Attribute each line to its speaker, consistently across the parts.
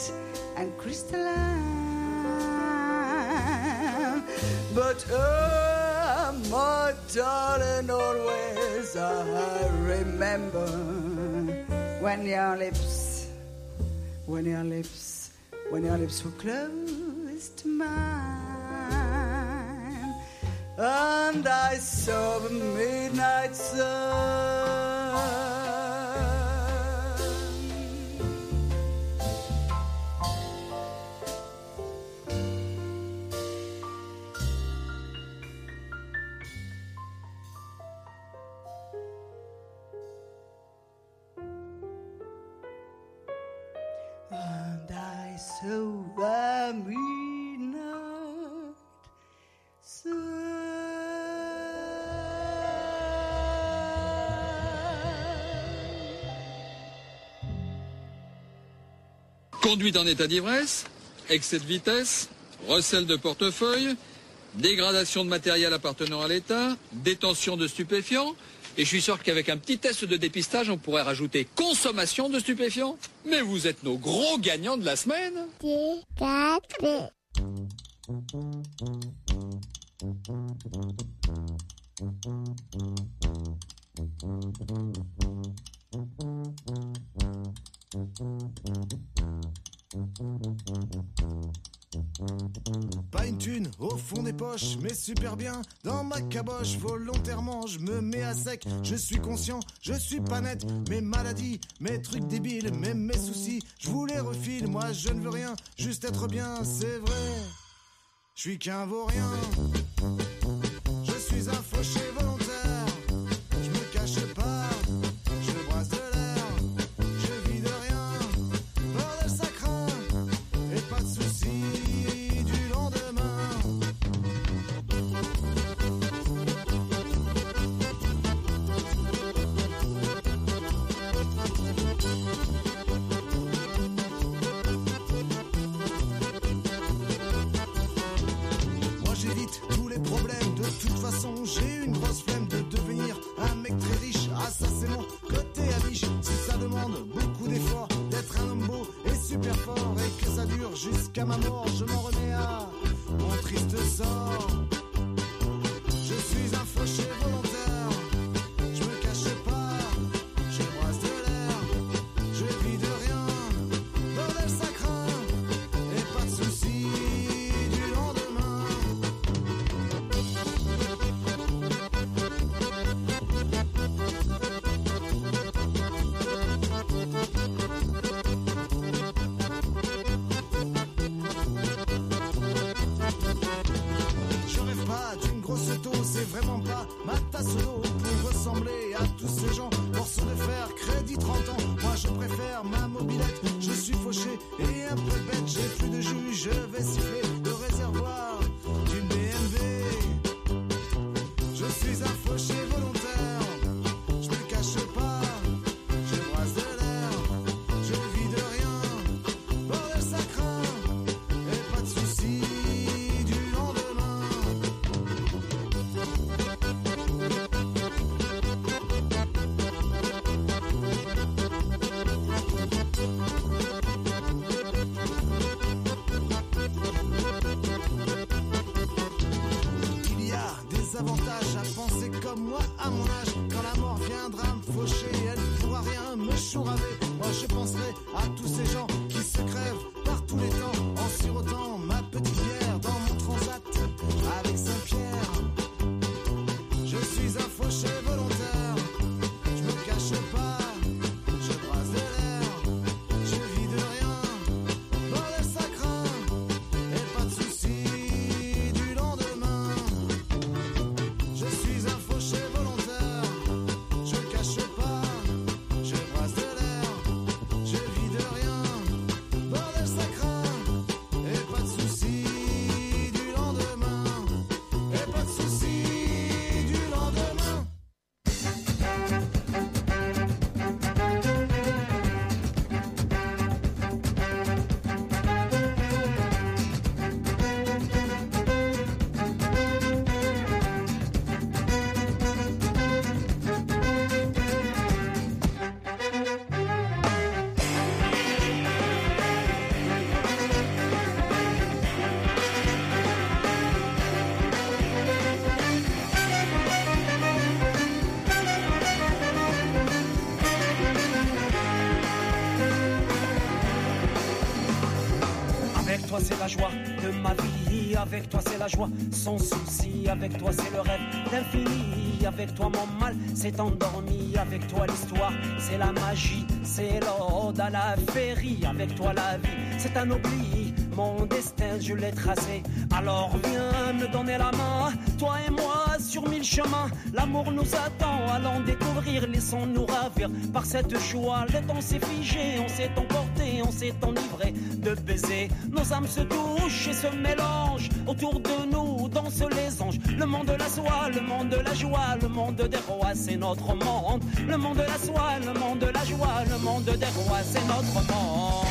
Speaker 1: and crystalline. But oh, my darling, always I remember when your lips were close to mine, and I saw the midnight sun. And I saw the midnight sun.
Speaker 2: Conduite en état d'ivresse, excès de vitesse, recel de portefeuille, dégradation de matériel appartenant à l'État, détention de stupéfiants. Et je suis sûr qu'avec un petit test de dépistage, on pourrait rajouter consommation de stupéfiants. Mais vous êtes nos gros gagnants de la semaine.
Speaker 3: Pas une thune au fond des poches, mais super bien dans ma caboche. Volontairement, je me mets à sec. Je suis conscient, je suis pas net. Mes maladies, mes trucs débiles, même mes soucis, je vous les refile. Moi, je ne veux rien, juste être bien, c'est vrai. Je suis qu'un vaurien. Je suis un fauché volontaire. Je me cache pas, je brasse de l'air. Je vis de rien, bordel ça craint. Et pas de soucis du lendemain. Moi j'évite tous les problèmes. De toute façon j'ai une grosse flemme de devenir un mec très riche. Ah ça c'est mon côté amiche. Si ça demande beaucoup d'efforts, d'être un homme beau et super fort, et que ça dure jusqu'à ma mort, je m'en remets à mon triste sort. Je suis un fauché volontaire. Je me cache pas, je brasse de l'air. Je vis de rien, bordel ça craint. Et pas de soucis du lendemain. Je
Speaker 4: toi c'est la joie de ma vie, avec toi c'est la joie sans souci, avec toi c'est le rêve d'infini, avec toi mon mal s'est endormi, avec toi l'histoire c'est la magie, c'est l'ode à la féerie, avec toi la vie c'est un oubli, mon destin je l'ai tracé, alors viens me donner la main, toi et moi sur 1000 chemins, l'amour nous attend, allons découvrir, laissons-nous ravir par cette joie, le temps s'est figé, on s'est emporté, on s'est enivré de baisers, nos âmes se touchent et se mélangent, autour de nous dansent les anges, le monde de la soie, le monde de la joie, le monde des rois c'est notre monde, le monde de la soie, le monde de la joie, le monde des rois c'est notre monde.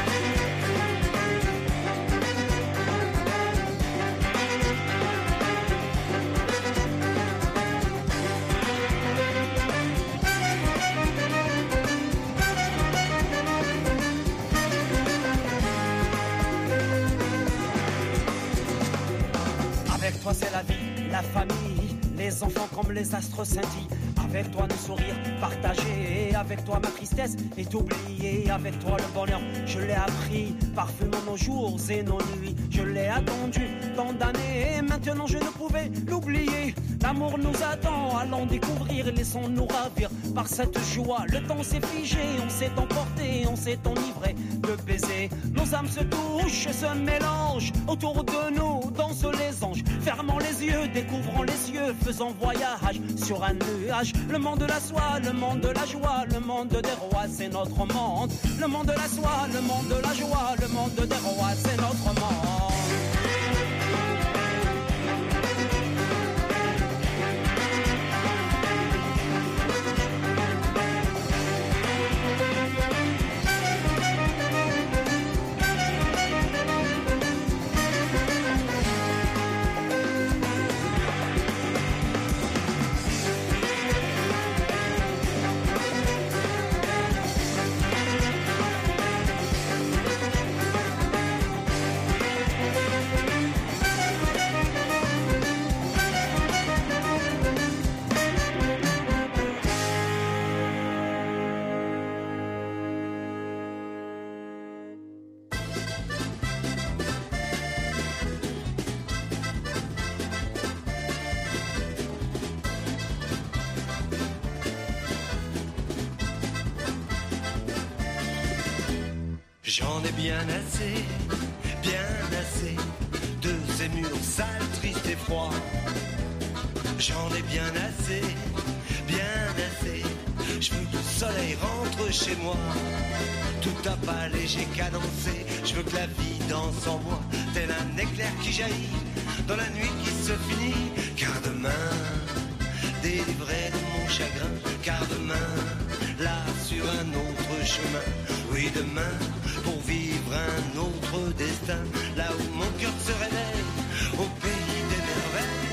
Speaker 4: Avec toi c'est la vie, la famille, les enfants comme les astres scintillent. Avec toi nos sourires partagés, avec toi ma tristesse est oubliée. Avec toi le bonheur, je l'ai appris, parfumant nos jours et nos nuits. Je l'ai attendu tant d'années et maintenant je ne pouvais l'oublier. L'amour nous attend, allons découvrir, laissons-nous ravir par cette joie. Le temps s'est figé, on s'est emporté, on s'est enivré de baisers. Nos âmes se touchent et se mélangent, autour de nous dansent les anges. Fermons les yeux, découvrons les cieux, faisons voyage sur un nuage. Le monde de la soie, le monde de la joie, le monde des rois, c'est notre monde. Le monde de la soie, le monde de la joie, le monde des rois, c'est notre monde.
Speaker 5: J'en ai bien assez de ces murs sales, tristes et froids. J'en ai bien assez. Je veux que le soleil rentre chez moi. Tout à pas léger, cadencé. Je veux que la vie danse en moi, tel un éclair qui jaillit dans la nuit qui se finit. Car demain, délivré de mon chagrin. Car demain, là sur un autre chemin. Oui, demain, pour vivre un autre destin. Là où mon cœur se réveille, au pays des merveilles.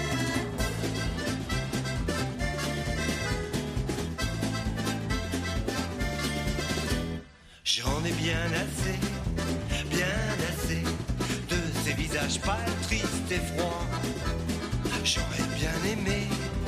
Speaker 5: J'en ai bien assez de ces visages pâles, tristes et froids. J'aurais bien aimé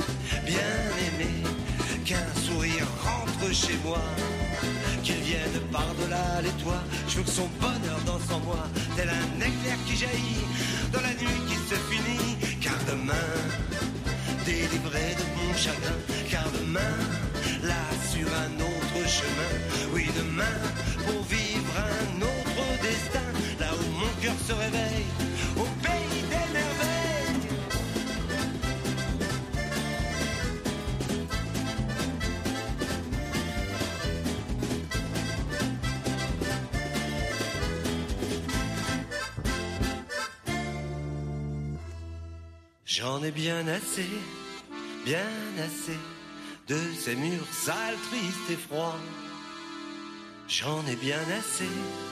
Speaker 5: qu'un sourire rentre chez moi, qu'il vienne par-delà les toits. Je veux que son bonheur danse en moi, tel un éclair qui jaillit dans la nuit qui se finit. Car demain, délivré de mon chagrin. Car demain, là sur un autre chemin. Oui, demain, pour vivre un autre destin. Là où mon cœur se réveille, au pays des merveilles. J'en ai bien assez de ces murs sales, tristes et froids. J'en ai bien assez.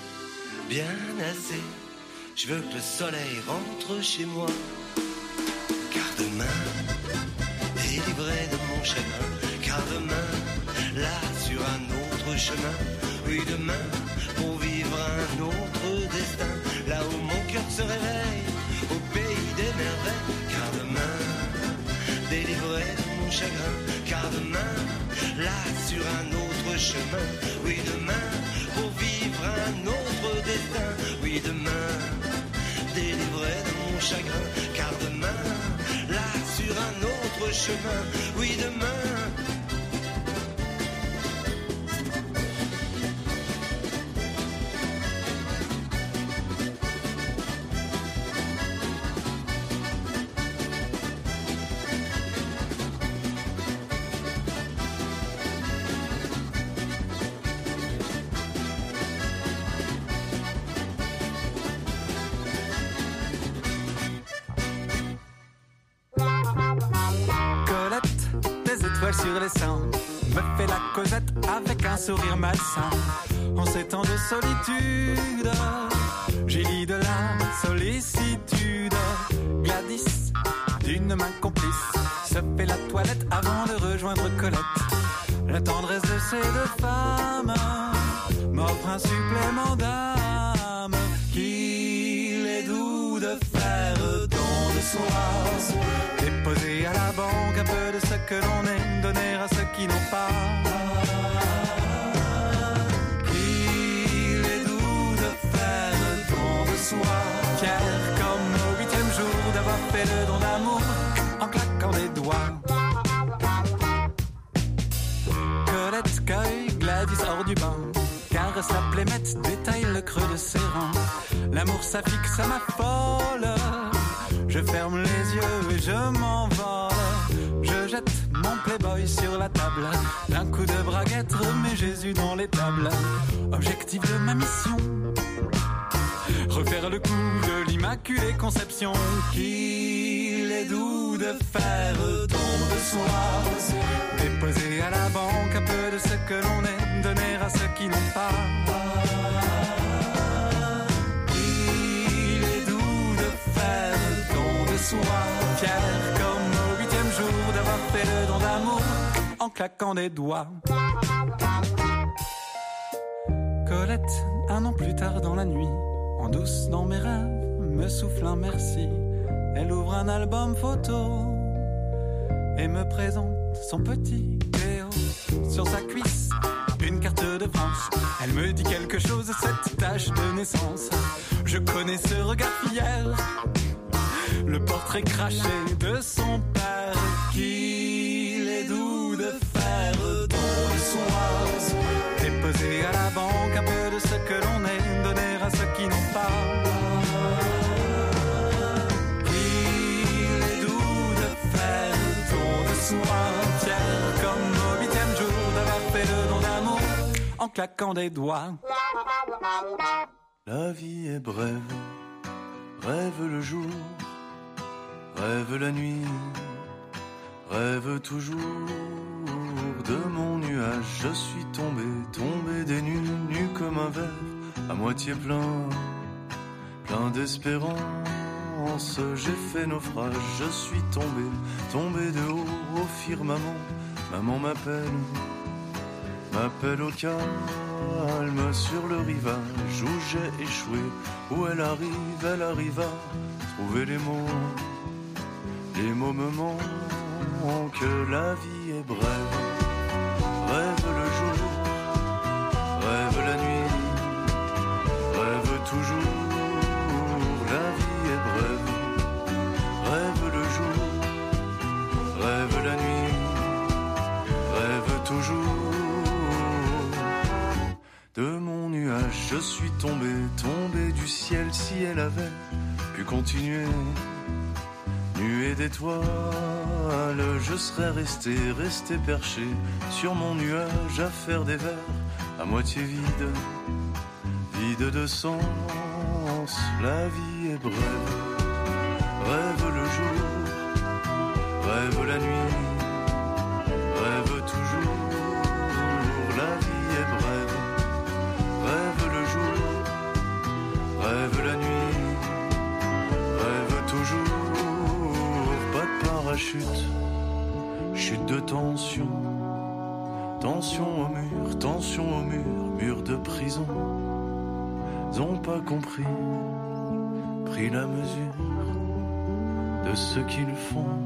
Speaker 5: Je veux que le soleil rentre chez moi. Car demain, délivré de mon chagrin. Car demain, là sur un autre chemin. Oui, demain, pour vivre un autre destin. Là où mon cœur se réveille, au pays des merveilles. Car demain, délivré de mon chagrin. Car demain, là sur un autre chemin. Oui, demain, pour vivre un autre destin. Oui, demain, chemin, oui demain.
Speaker 6: Sur les seins, me fait la causette avec un sourire malsain. En ces temps de solitude, j'ai lit de la sollicitude. Gladys, d'une main complice, se fait la toilette avant de rejoindre Colette. La tendresse de ces deux femmes m'offre un supplément d'âme. Qu'il est doux de faire don de soi, déposer à la banque un peu de ce que l'on aime, donner à ceux qui n'ont pas. Qu'il est doux de faire don de soi, fier comme au 8e jour d'avoir fait le don d'amour en claquant des doigts. Colette cueille Gladys hors du bain, caresse la plémette, détaille le creux de ses reins. L'amour s'affixe à ma folle, je ferme les yeux et je m'envole. Je jette mon playboy sur la table, d'un coup de braguette remets Jésus dans les tables. Objectif de ma mission, refaire le coup de l'Immaculée Conception. Qu'il est doux de faire don de soi, déposer à la banque un peu de ce que l'on aime, donner à ceux qui n'ont pas. Il est doux de faire don de soi, fier comme au 8e jour d'avoir fait le don d'amour en claquant des doigts. Colette, un an plus tard dans la nuit, en douce dans mes rêves, me souffle un merci. Elle ouvre un album photo et me présente son petit Théo. Sur sa cuisse, une carte de France. Elle me dit quelque chose, cette tache de naissance. Je connais ce regard fier, le portrait craché de son père. Qu'il est doux de faire don de soi, déposer à la banque un peu de ce que l'on est, donner à ceux qui n'ont pas. Qu'il est doux de faire don de soi, fier comme au 8e jour d'avoir fait le don d'amour en claquant des doigts.
Speaker 7: La vie est brève, rêve le jour, rêve la nuit, rêve toujours de mon nuage. Je suis tombé, tombé des nues, nu comme un verre à moitié plein, plein d'espérance. J'ai fait naufrage, je suis tombé, tombé de haut au firmament. Maman m'appelle, m'appelle au calme sur le rivage où j'ai échoué, où elle arrive à trouver les mots me manquent. La vie est brève, rêve le jour, rêve la nuit, rêve toujours. La vie est brève, rêve le jour, rêve la nuit, rêve toujours. De mon nuage, je suis tombé, tombé du ciel. Si elle avait pu continuer, nuée d'étoiles, je serais resté, resté perché sur mon nuage à faire des vers à moitié vide, vide de sens. La vie est brève, rêve le jour, rêve la nuit, rêve toujours. La vie est brève, rêve le jour, rêve la nuit, rêve toujours. Pas de parachute, chute de tension, tension au mur, mur de prison. Ils ont pas compris, pris la mesure de ce qu'ils font.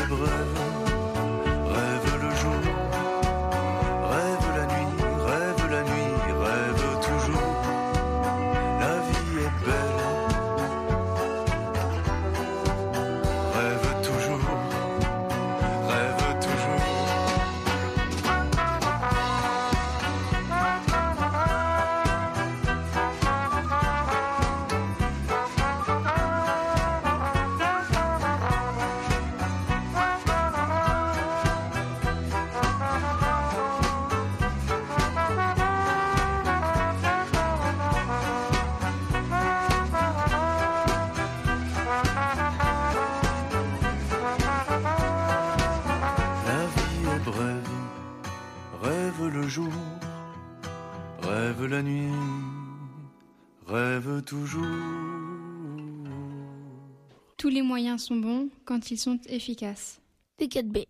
Speaker 7: brève. Rêve le jour, rêve la nuit, rêve la nuit, rêve toujours. La vie est belle. Rêve toujours, rêve toujours. La vie est brève, rêve le jour, rêve la nuit, rêve toujours.
Speaker 8: Tous les moyens sont bons quand ils sont efficaces.
Speaker 9: P4B.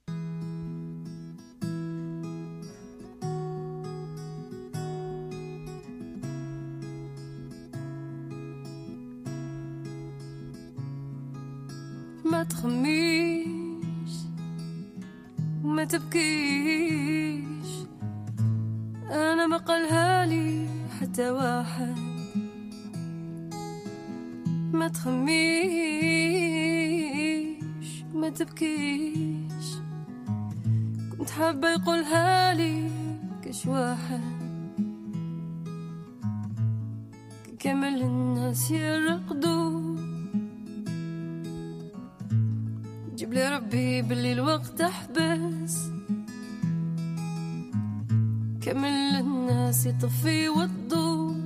Speaker 10: ما تخميش وما تبكيش، أنا ما قالها لي حتى واحد. ما تخميش وما تبكيش، كنت حابة يقولها لي كش واحد. كامل الناس يرقدوا، جيب لي ربي باللي الوقت احبس. كامل الناس يطفي والضوء،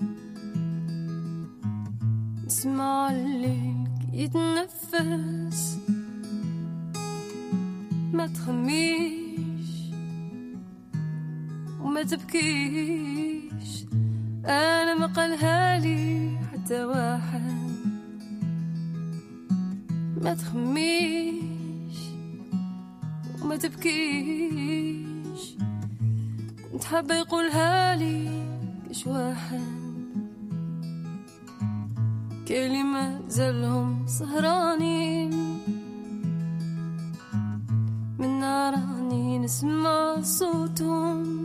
Speaker 10: نسمع الليل يتنفس. ما تخميش وما تبكيش، انا ما قالها لي حتى واحد. ما تخميش وما تبكيش، كنت حابة يقولها لي كش واحد. كلمة زلهم سهرانين، من ناراني نسمع صوتهم.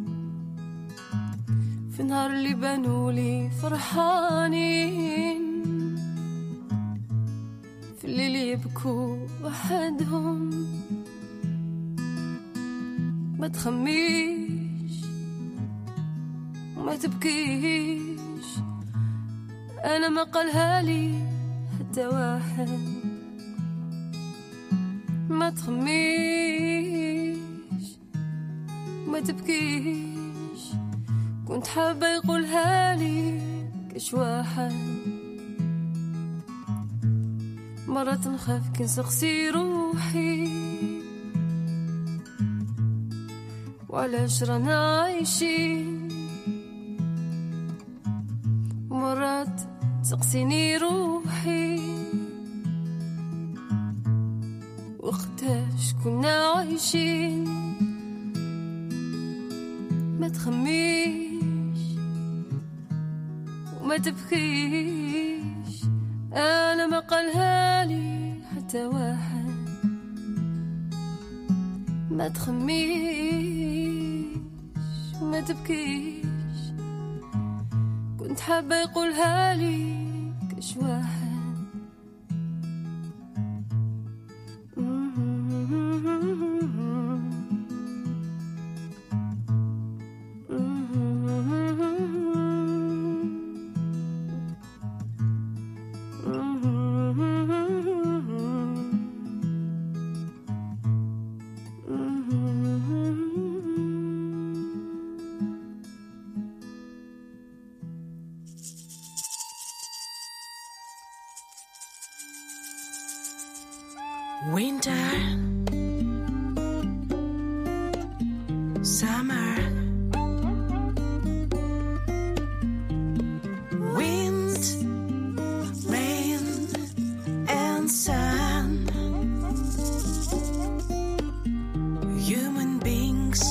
Speaker 10: في نهار اللي بانولي فرحانين، في الليل يبكوا وحدهم. ما تخميش وما تبكيش، أنا ما قالها لي حتى واحد. ما تخميش وما تبكيش، كنت حابة يقولها لي كش واحد. مرات نخاف كي نسقسي روحي، وعلاش رانا عايشين. مرات تسقسيني روحي، وقتاش كنا عايشين. ما تخميش وما تبكيش، أنا ما قالها لي حتى واحد. ما تخميش وما تبكيش، كنت حابة يقولها لي كش واحد.
Speaker 11: Winter, summer, wind, rain, and sun. Human beings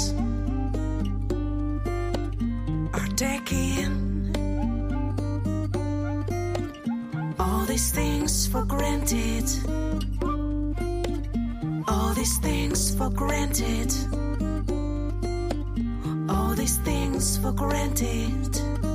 Speaker 11: are taking all these things for granted. things for granted. All these things for granted.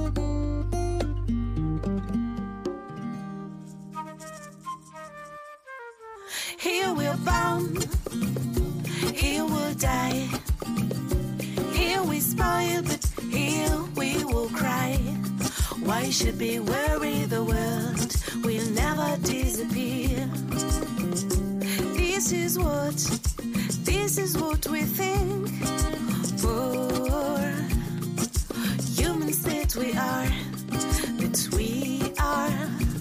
Speaker 11: Here we're born, here we'll die. Here we spoil, but here we will cry. Why should we worry? The world will never disappear. This is what we think. For humans that we are, that we are.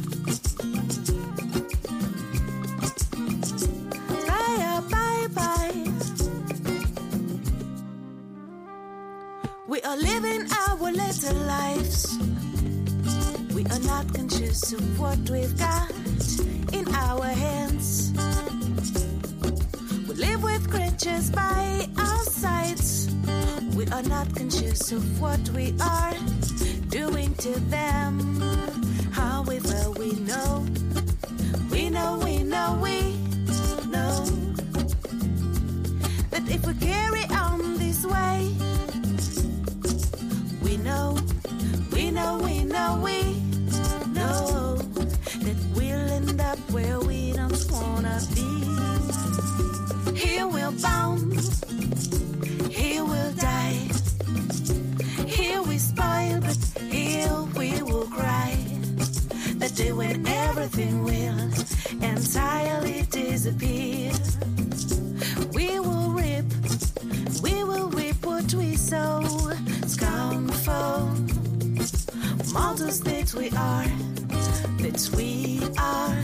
Speaker 11: Bye, bye, bye. We are living our little lives. We are not conscious of what we've got in our hands. We live with creatures by our sides. We are not conscious of what we are doing to them. However, we know that if we carry on this way, we know that we'll end up where we don't wanna be. Here we're bound, here we'll die. Here we spoil, but here we will cry. The day when everything will entirely disappear. We will reap what we sow. Scornful mortals that we are, that we are.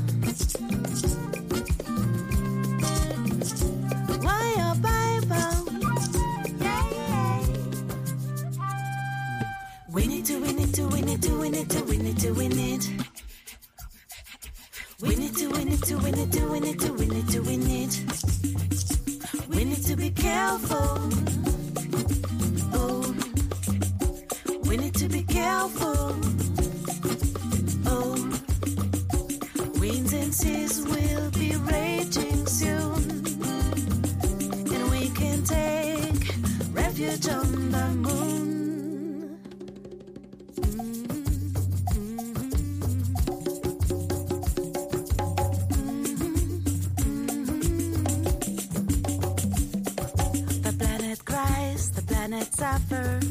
Speaker 11: Why a Bible? Yeah. We need to win it. We need to win it. We need to win it. We need to be careful. Oh, we need to be careful. Oh, winds and seas will be raging soon, and we can take refuge on the moon. The planet cries, the planet suffers.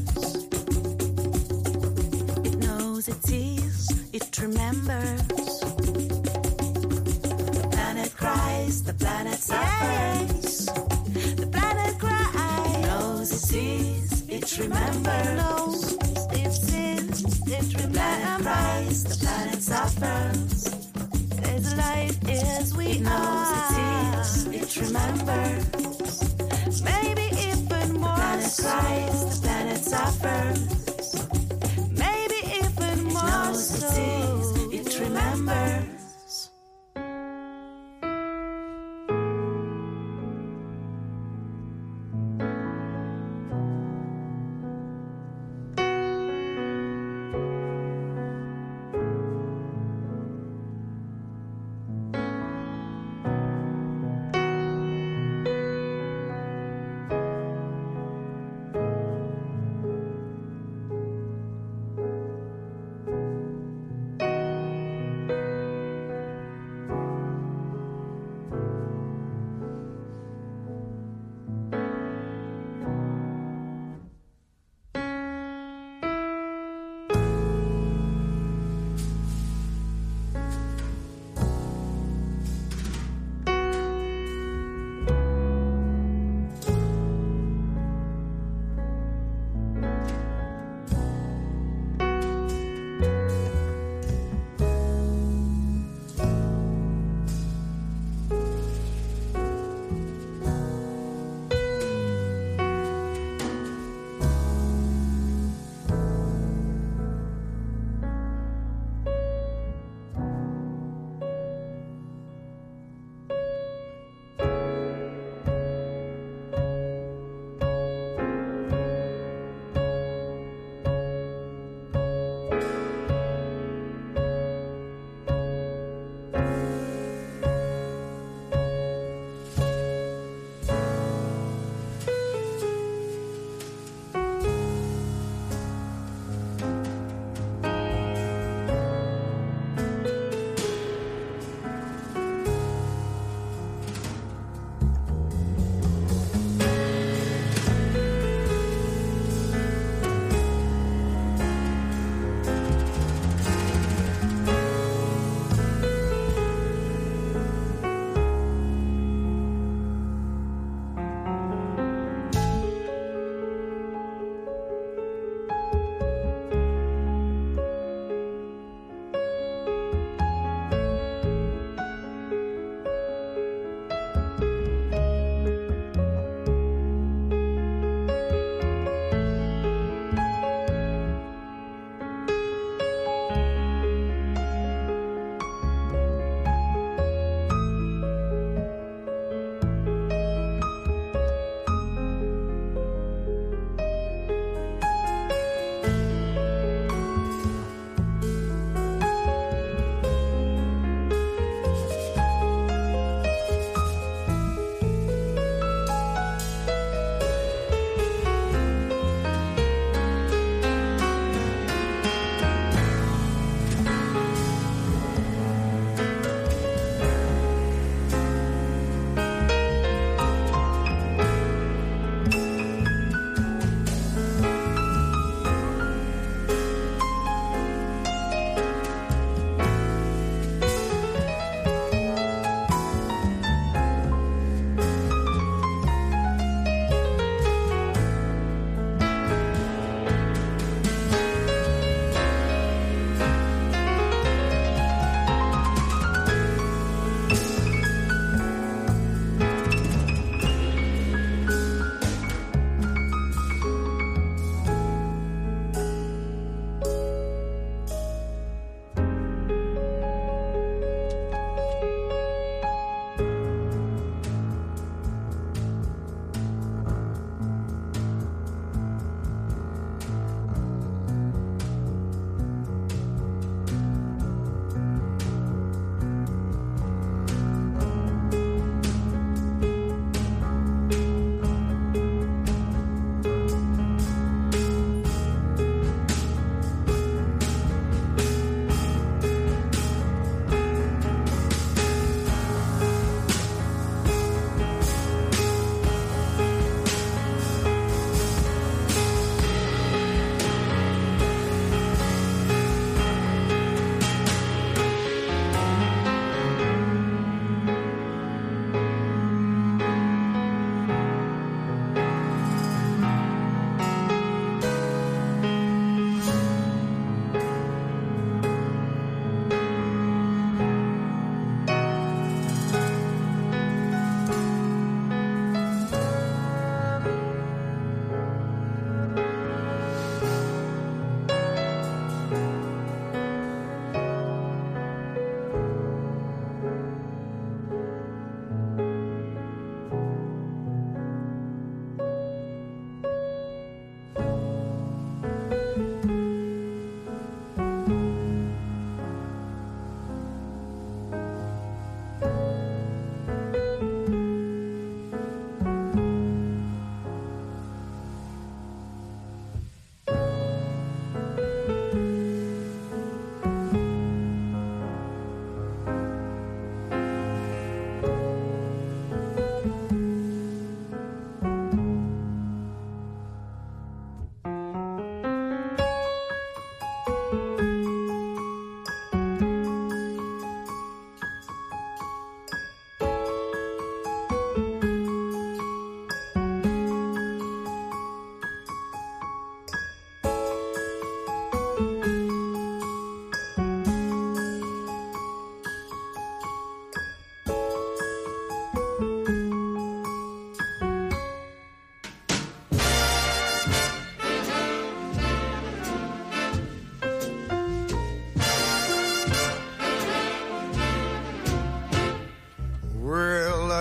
Speaker 11: It knows it sees, it remembers. The planet cries, the planet suffers. The planet cries, it knows it sees, it remembers. Knows it sees, it remembers. The planet cries, the planet suffers. As light as we are, knows it sees, it remembers. Maybe even more. The planet cries, the planet suffers. Maybe even more so. It remembers.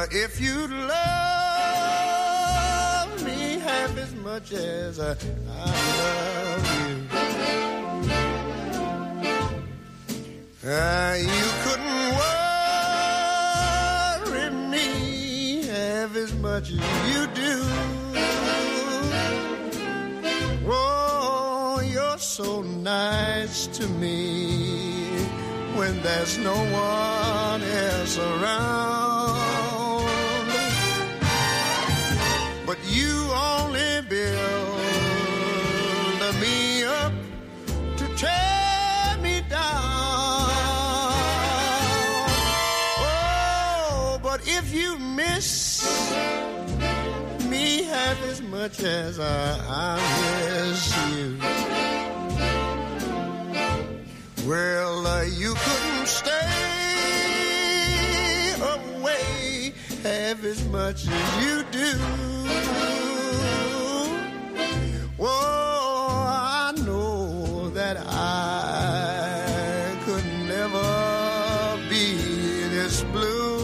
Speaker 3: if you love me half as much as I love you, you couldn't worry me half as much as you do. Oh, you're so nice to me when there's no one else around. But you only build me up to tear me down. Oh, but if you miss me half as much as I miss you, well, you couldn't stay away half as much as you do. Oh, I know that I could never be this blue.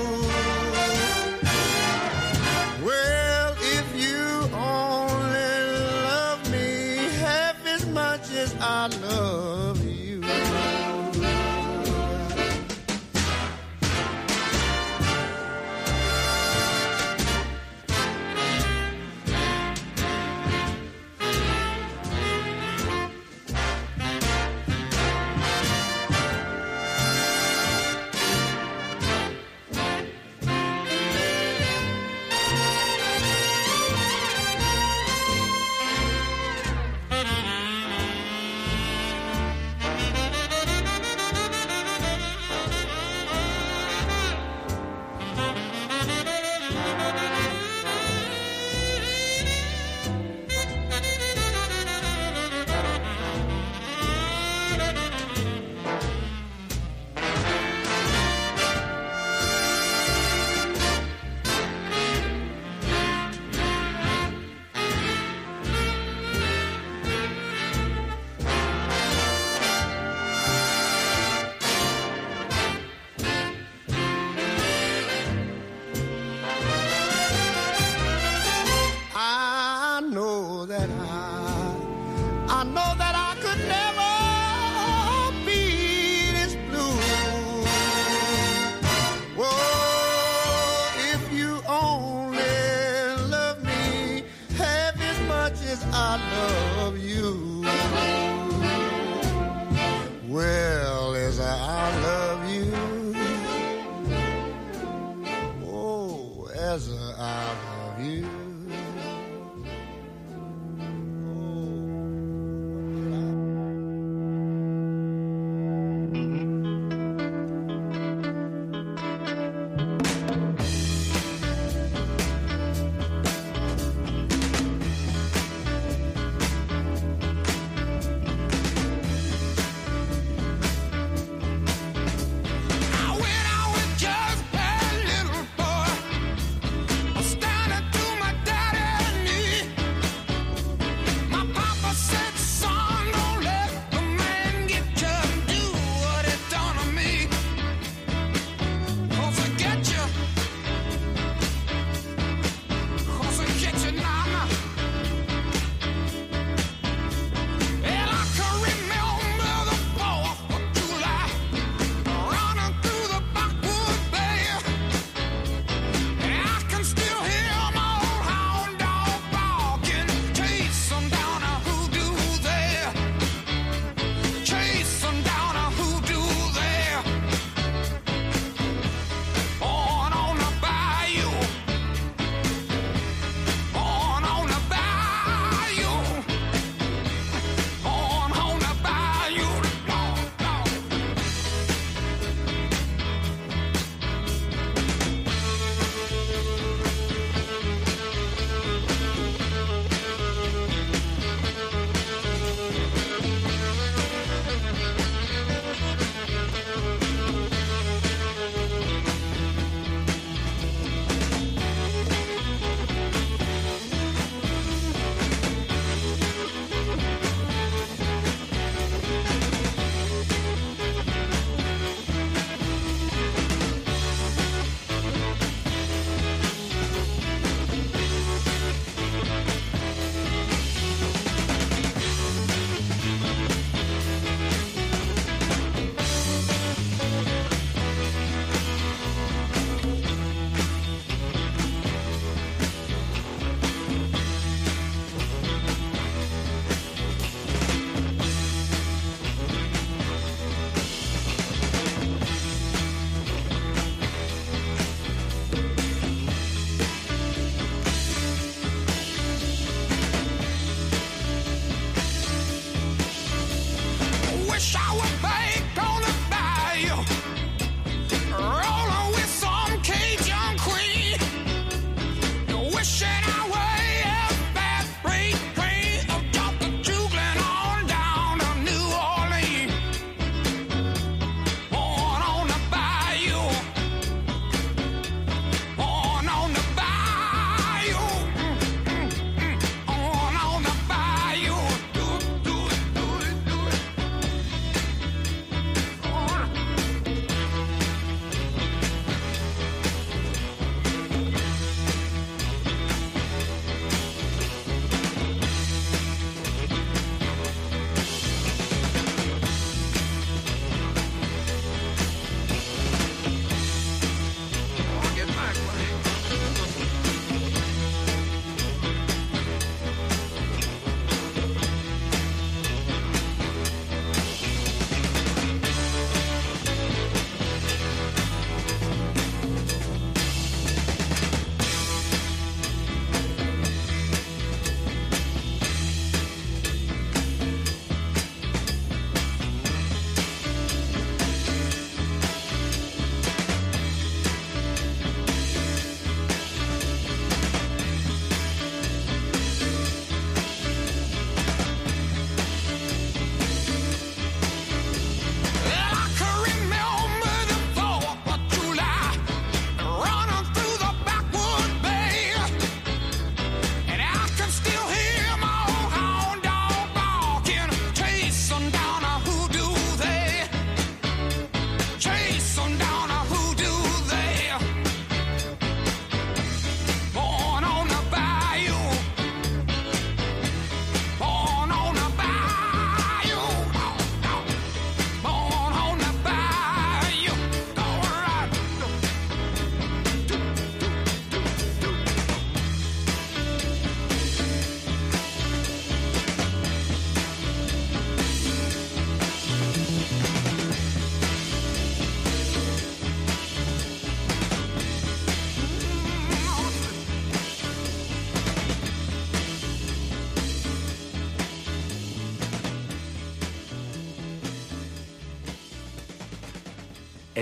Speaker 3: Well, if you only love me half as much as I love you,
Speaker 9: I went out with just a little boy, standing to my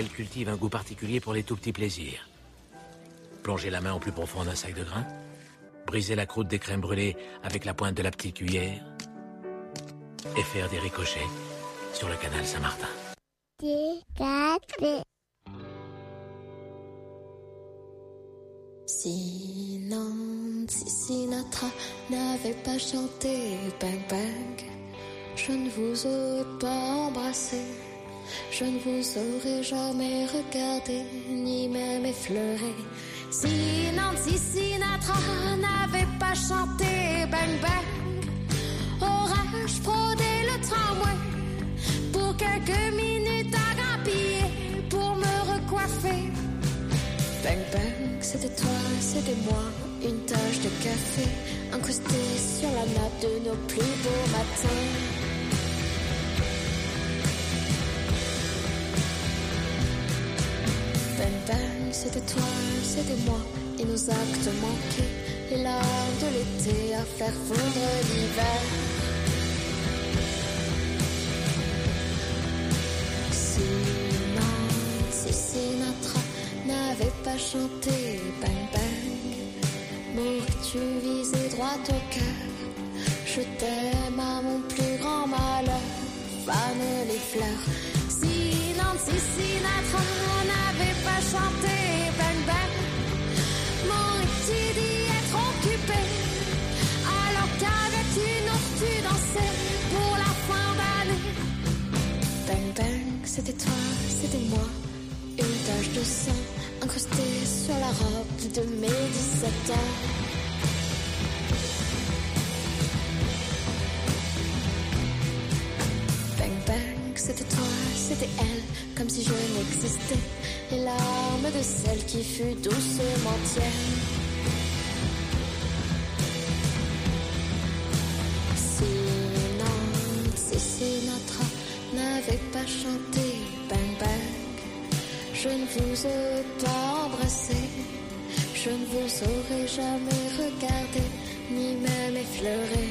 Speaker 9: Elle cultive un goût particulier pour les tout petits plaisirs. Plonger la main au plus profond d'un sac de grains, briser la croûte des crèmes brûlées avec la pointe de la petite cuillère et faire des ricochets sur le canal Saint-Martin.
Speaker 10: Si Nancy Sinatra n'avait pas chanté Bang Bang, je ne vous aurais pas embrassé, je ne vous aurais jamais regardé, ni même effleuré. Si Nancy Sinatra n'avait pas chanté Bang Bang, aurais-je fraudé le tramway pour quelques minutes à grappiller pour me recoiffer? Bang Bang, c'était toi, c'était moi, une tache de café incrustée sur la nappe de nos plus beaux matins. Bang Bang, c'était toi, c'était moi, et nos actes manqués, les larmes de l'été à faire fondre l'hiver. Si Nancy Sinatra n'avait pas chanté Bang Bang, m'aurais-tu visé droit au cœur? Je t'aime à mon plus grand malheur, fane les fleurs. Si Nancy Sinatra n'avait pas chanté Bang Bang, m'aurais-tu dit être occupé alors qu'avec une autre tu dansais pour la fin d'année? Bang Bang, c'était toi, c'était moi, une tache de sang incrustée sur la robe de mes 17 ans. Bang Bang, c'était toi, c'était elle, comme si je n'existais, les larmes de celle qui fut doucement tienne. Si Nancy Sinatra n'avait pas chanté Bang Bang, je ne vous aurais pas embrassé, je ne vous aurais jamais regardé, ni même effleuré.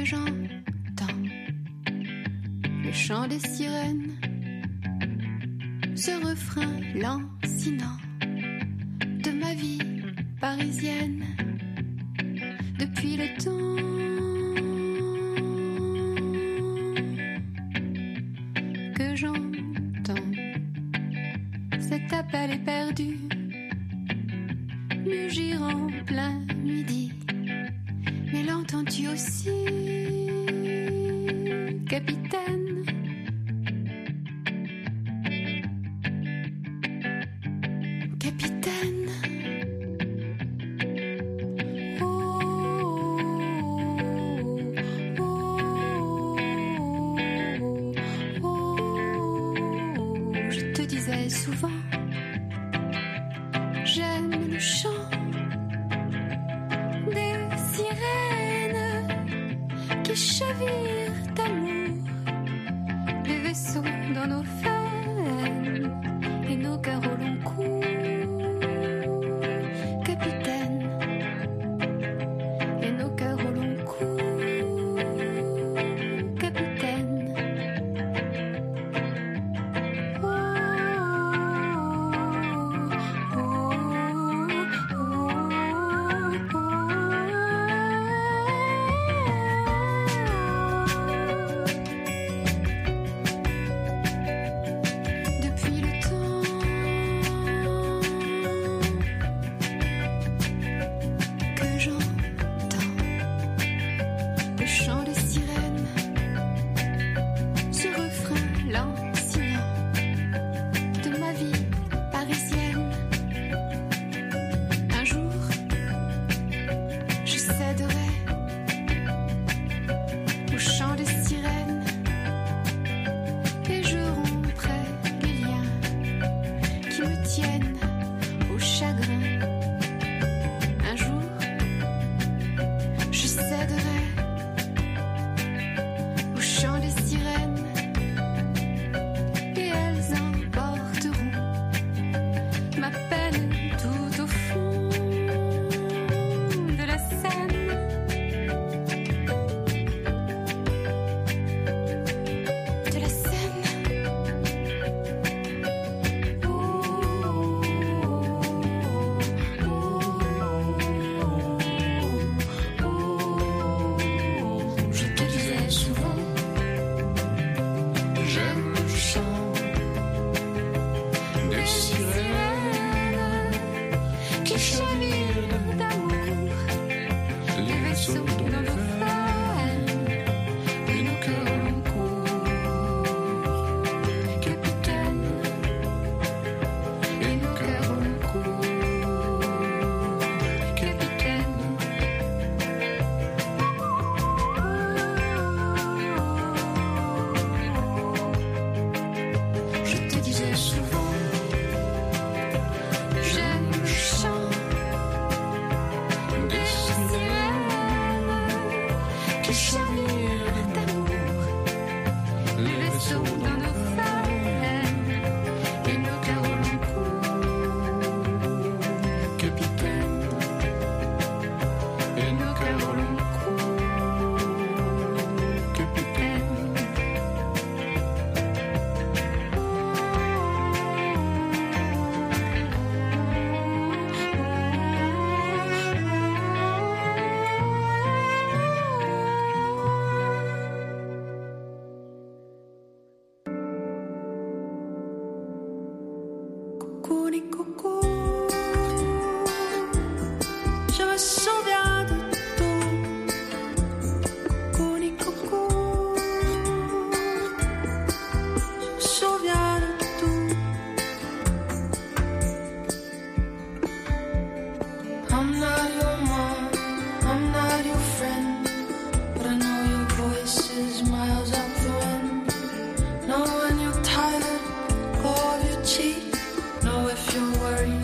Speaker 12: que j'entends le chant des sirènes, ce refrain lancinant de ma vie parisienne depuis le temps que j'entends. Cet appel est perdu, mugir en plein midi. Mais l'entends-tu aussi, capitaine? Capitaine. Je te disais souvent, j'aime le chant des sirènes qui chavirent d'amour, les vaisseaux dans nos veines et nos cœurs au long cours. Capitaine, et nos cœurs au long cours. Capitaine. Depuis le temps que j'entends le chant des sirènes, ce refrain lancinant de ma vie parisienne. Un jour, je céderai au chant des sirènes et je romprai les liens qui me tiennent au chagrin. Un jour, je céderai au chant des sirènes et elles emporteront ma peine tout au fond de la Seine. De la Seine. Je te disais souvent, j'aime le chant des sirènes qui chavirent d'amour, les vaisseaux dans nos veines et nos cœurs en cours. Capitaine, et nos cœurs en cours. Capitaine. Je te disais souvent, j'aime le chant des sirènes qui chavirent d'amour, les vaisseaux dans nos veines et nos cœurs au long cours. Capitaine, et nos cœurs au long cours. Capitaine. Coucou, les coucous, je me souviens de tout. Coucou, les coucous, je me souviens de tout. I'm not your mom, I'm not your friend, but I know your voice is miles up the wind. Know when you're tired, or if you cheat, know if you're worried.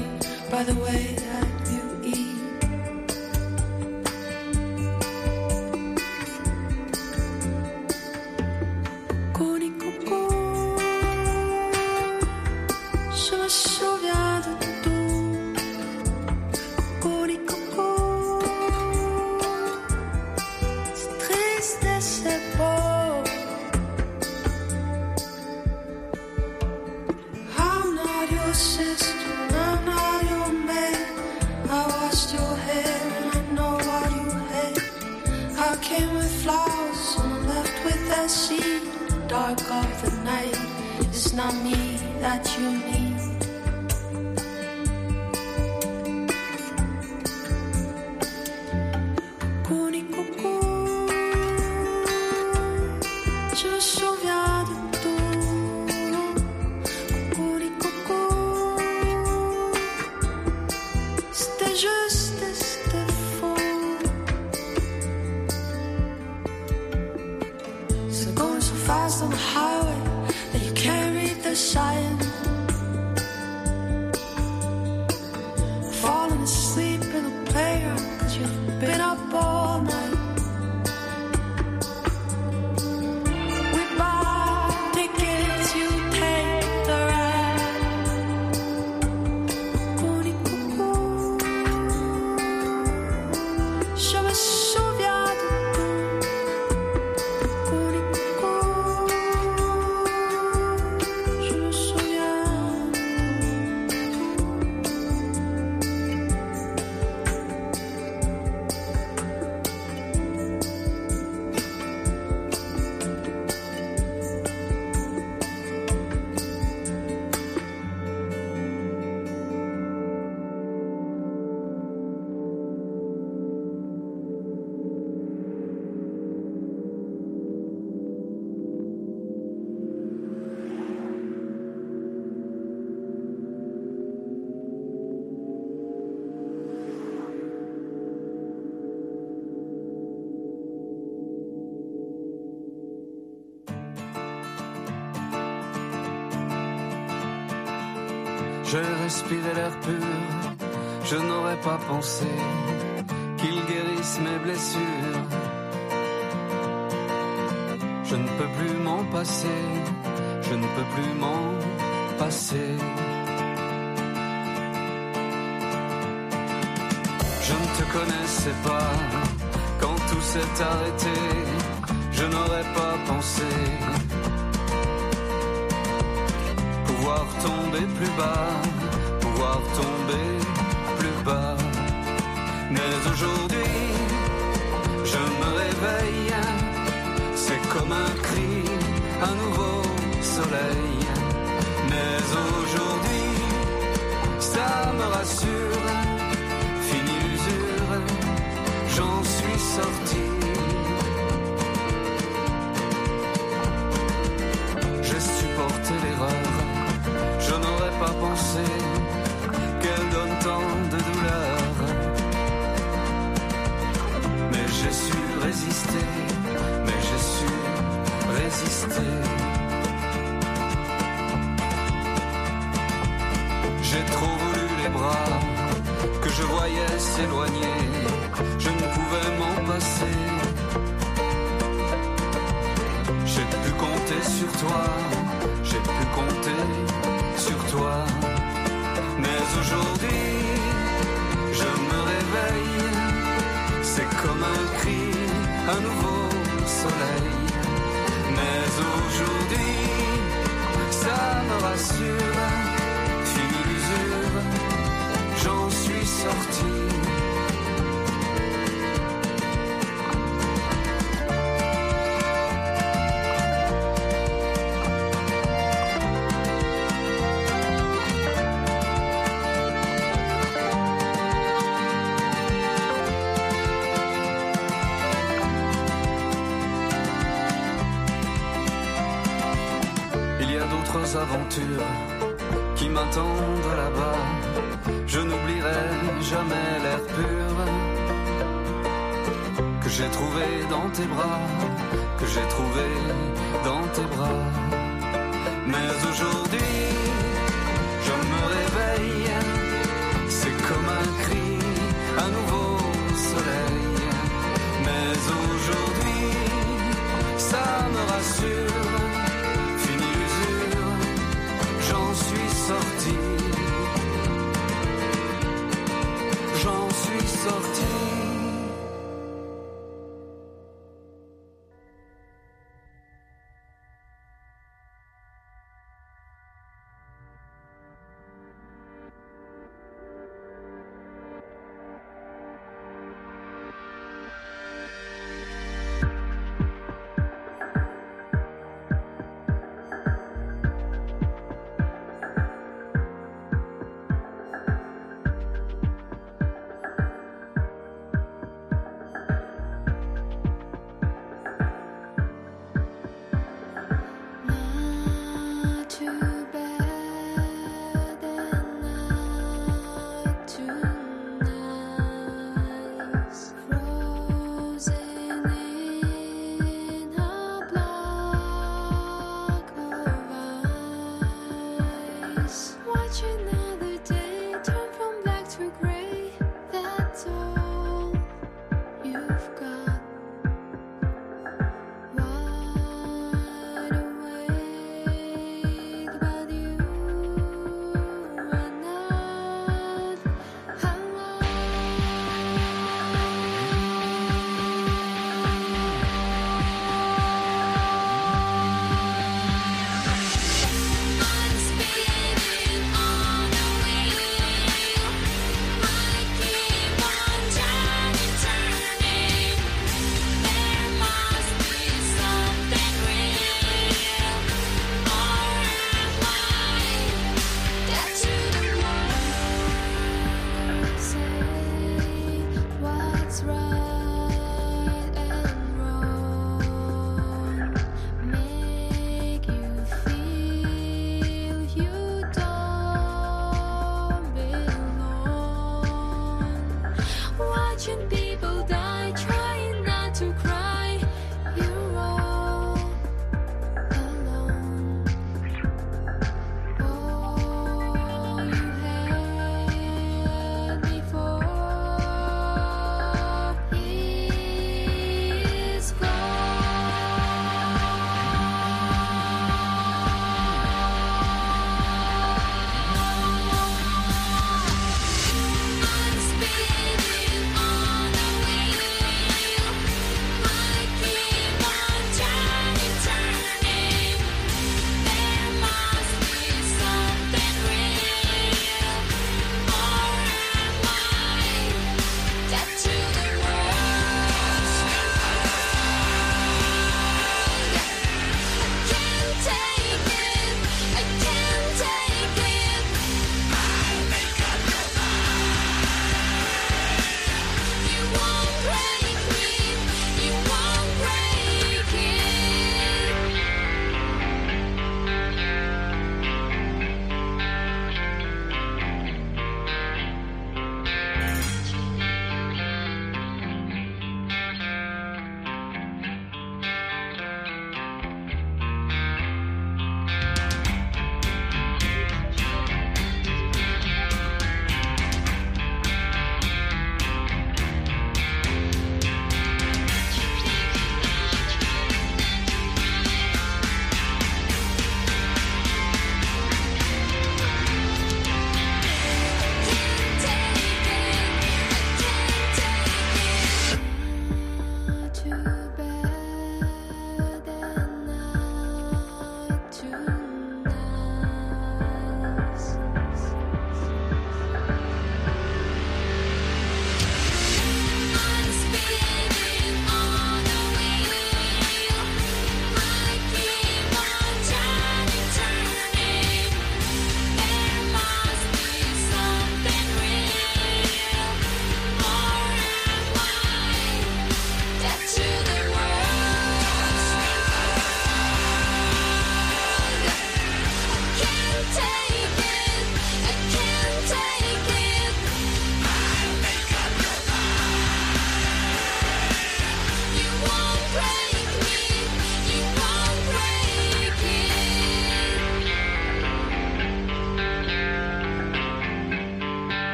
Speaker 12: flowers and I'm left with their seed. Dark of the night, it's not me that you need. Je me souviens de tout. Coucou, coucou. C'était juste, c'était faux. So going so fast on the highway that you can't read the sign. Falling asleep in a playground 'cause you've been up all night.
Speaker 6: J'ai respiré l'air pur, je n'aurais pas pensé qu'il guérisse mes blessures. Je ne peux plus m'en passer, je ne peux plus m'en passer. Je ne te connaissais pas quand tout s'est arrêté, je n'aurais pas pensé pouvoir tomber plus bas, pouvoir tomber plus bas. Mais aujourd'hui, je me réveille, c'est comme un cri, un nouveau soleil. Mais aujourd'hui, ça me rassure, fini l'usure, j'en suis sorti. J'ai supporté l'erreur, je n'aurais pas pensé qu'elle donne tant de douleur. Mais j'ai su résister, mais j'ai su résister. J'ai trop voulu les bras que je voyais s'éloigner, je ne pouvais m'en passer. J'ai pu compter sur toi, j'ai pu compter sur toi. Mais aujourd'hui, je me réveille, c'est comme un cri, un nouveau soleil. Mais aujourd'hui, ça me rassure, fini l'usure, j'en suis sorti. Aventures qui m'attendent là-bas, je n'oublierai jamais l'air pur que j'ai trouvé dans tes bras, que j'ai trouvé dans tes bras. Mais aujourd'hui, je me réveille,